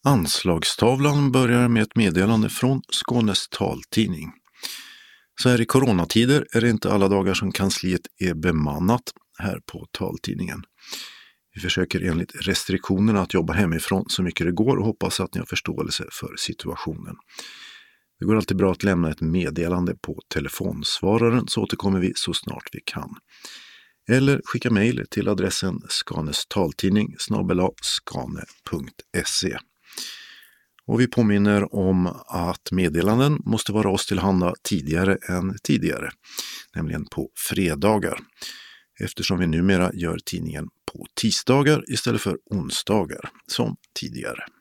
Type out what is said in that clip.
Anslagstavlan börjar med ett meddelande från Skånes taltidning. Så här i coronatider är det inte alla dagar som kansliet är bemannat här på taltidningen. Vi försöker enligt restriktionerna att jobba hemifrån så mycket det går och hoppas att ni har förståelse för situationen. Det går alltid bra att lämna ett meddelande på telefonsvararen så återkommer vi så snart vi kan. Eller skicka mejl till adressen skanestaltidning@skane.se. Och vi påminner om att meddelanden måste vara oss tillhanda tidigare än tidigare, nämligen på fredagar. Eftersom vi numera gör tidningen på tisdagar istället för onsdagar som tidigare.